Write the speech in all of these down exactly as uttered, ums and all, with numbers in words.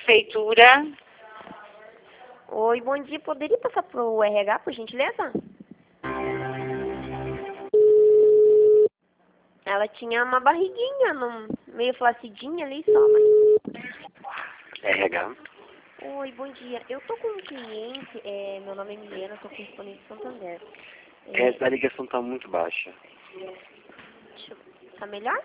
Prefeitura. Oi, bom dia. Poderia passar pro R H, por gentileza? Ela tinha uma barriguinha, num, meio flacidinha ali só, mas... R H. Oi, bom dia. Eu tô com um cliente, é, meu nome é Milena, sou correspondente de Santander. É, É, a ligação tá muito baixa. deixa eu... Tá melhor?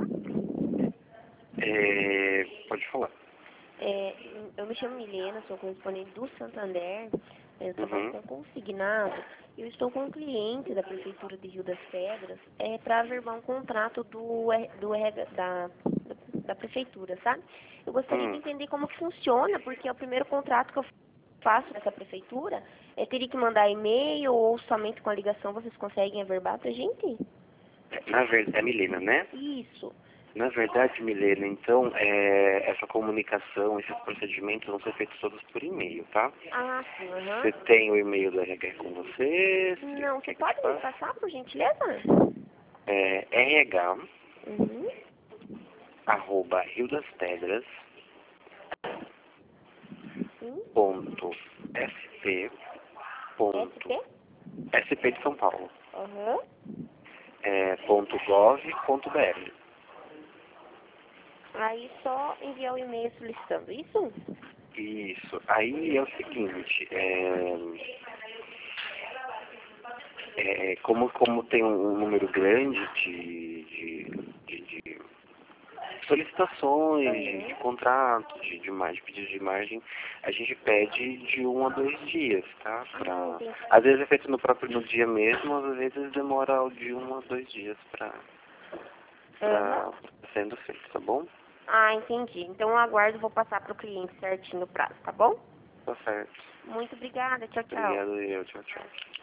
É, pode falar. É, eu me chamo Milena, sou correspondente do Santander, eu trabalho Uhum. com consignado. Eu estou com um cliente da Prefeitura de Rio das Pedras é, para averbar um contrato do, R- do R H da, da Prefeitura, sabe? Eu gostaria de Hum. entender como que funciona, porque é o primeiro contrato que eu faço nessa Prefeitura. Eu teria que mandar e-mail ou somente com a ligação vocês conseguem averbar pra gente? Na verdade, é Milena, né? Isso. Na verdade, Milena, então, é, essa comunicação, esses procedimentos vão ser feitos todos por e-mail, tá? Ah, sim, aham. Você tem o e-mail do R H com você? Não, O você que que eu te pode me passo? passar, por gentileza? É R H, Uhum. arroba Rio das Pedras, Sim. ponto, sp, ponto, S P? S P de São Paulo, Aham. é, ponto gov, ponto br. Aí só enviar o e-mail solicitando isso? Isso. Aí é o seguinte, é, é, como, como tem um número grande de, de, de, de solicitações, de, de Aham. contratos, de, de, mar- de pedidos de margem, a gente pede de um a dois dias, tá? Ah, Pra, entendi. às vezes é feito no próprio no dia mesmo, às vezes demora de um a dois dias pra, Aham. pra sendo feito, tá bom? Ah, entendi. Então eu aguardo e vou passar pro cliente certinho o prazo, tá bom? Tá certo. Muito obrigada. Tchau, tchau. Obrigado, eu. Tchau, tchau.